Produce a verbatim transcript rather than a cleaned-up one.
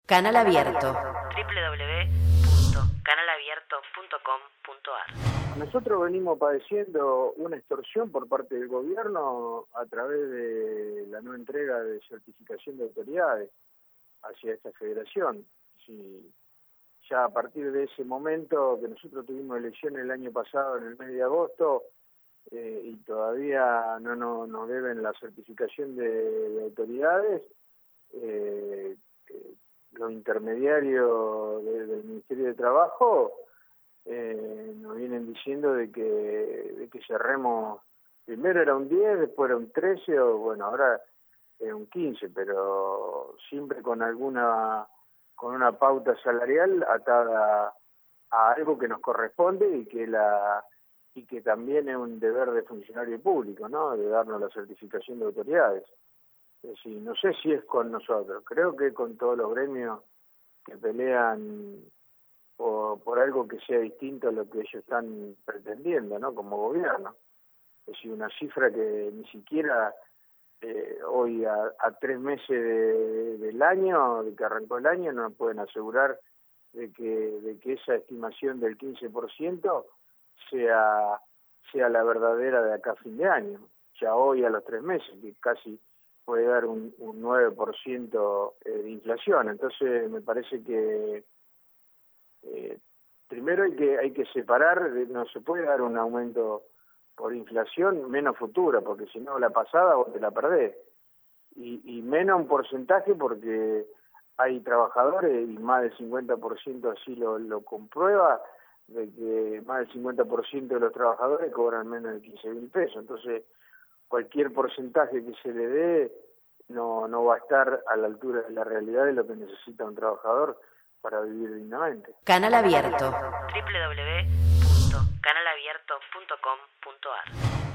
Canal Abierto. doble u doble u doble u punto canal abierto punto com punto a r. Nosotros venimos padeciendo una extorsión por parte del gobierno a través de la no entrega de certificación de autoridades hacia esta federación. Sí, ya a partir de ese momento que nosotros tuvimos elecciones el año pasado en el mes de agosto eh, y todavía no, no nos deben la certificación de, de autoridades, eh, eh, los intermediarios de, del Ministerio de Trabajo eh, nos vienen diciendo de que, de que cerremos, primero era un diez, después era un trece, o bueno, ahora es un quince, pero siempre con alguna, con una pauta salarial atada a algo que nos corresponde y que la y que también es un deber de funcionario público, ¿no?, de darnos la certificación de autoridades. Es decir, no sé si es con nosotros, creo que con todos los gremios que pelean por, por algo que sea distinto a lo que ellos están pretendiendo, ¿no?, como gobierno. Es decir, una cifra que ni siquiera eh, hoy a, a tres meses de, del año, de que arrancó el año, no pueden asegurar de que, de que esa estimación del quince por ciento sea, sea la verdadera de acá a fin de año. Ya hoy a los tres meses, que casi puede dar un, un nueve por ciento de inflación. Entonces me parece que eh, primero hay que hay que separar, no se puede dar un aumento por inflación menos futura, porque si no la pasada vos te la perdés, y, y menos un porcentaje porque hay trabajadores, y más del cincuenta por ciento así lo, lo comprueba, de que más del cincuenta por ciento de los trabajadores cobran menos de quince mil pesos. Entonces cualquier porcentaje que se le dé no, no va a estar a la altura de la realidad de lo que necesita un trabajador para vivir dignamente. Canal Abierto. doble u doble u doble u punto canal abierto punto com punto a r.